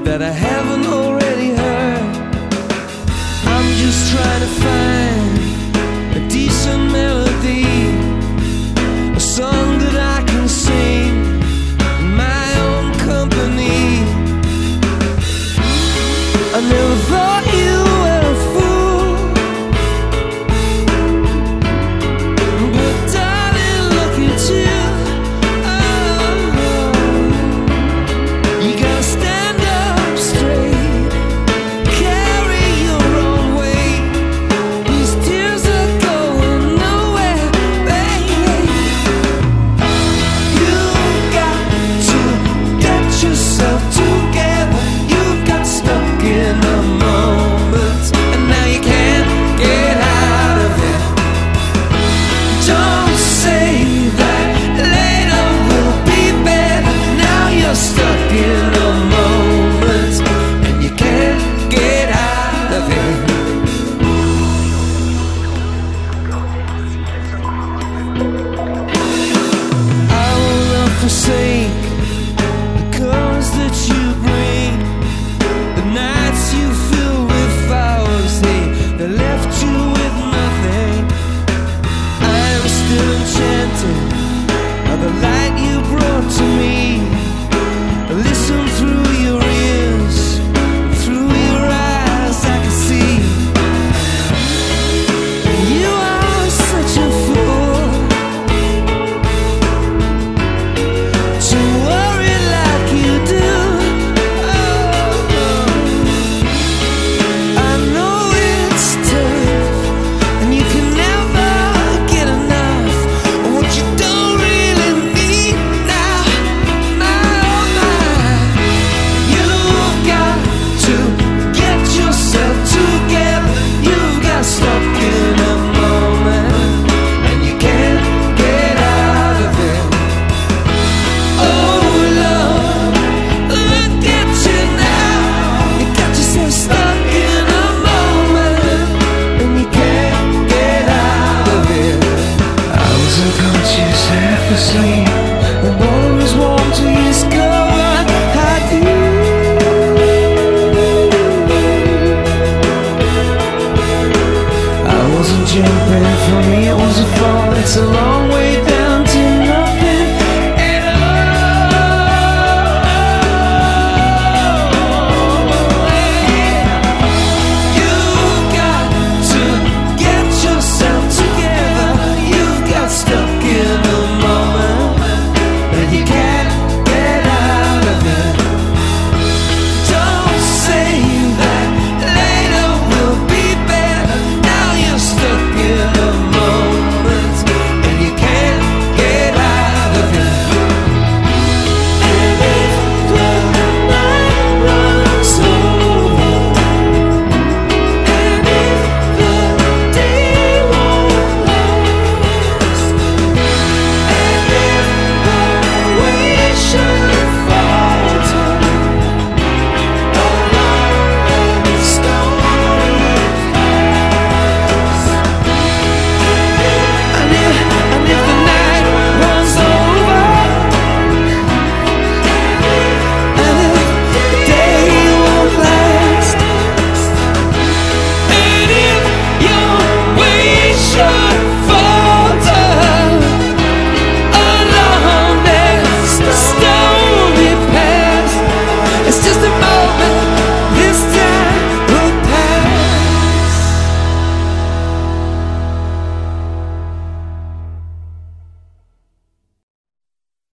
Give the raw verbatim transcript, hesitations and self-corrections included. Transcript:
that I haven't already heard. I'm just trying to find a decent melody, a song that I can sing in my own company. I never thought you were a fool, but darling, look at you. Oh, you gotta stand up straight, carry your own weight. These tears are going nowhere, baby. You got to get yourself together. You got stuck in a moment, and now you can't get out of it. Don't say that later will be better. Now you're stuck in a moment, and you can't get out of it. I will not forsake the colors that you bring, the nights you fill with flowers, they, they left you with nothing. I am still enchanted by the light you brought to me. I listen through your ears, through your eyes I can see. You are such a fool to worry like you do. Oh, I know it's tough, and you can never get enough of what you don't really need now. My, oh my, you've got to get yourself together. You've got stuck in a moment, and you can't get out of it. Oh love, look at you now. You got yourself stuck in a moment, and you can't get out of it. I was unconscious, half asleep, the bone was warm to discover how deep. I wasn't jumping, for me it was a fall. It's a long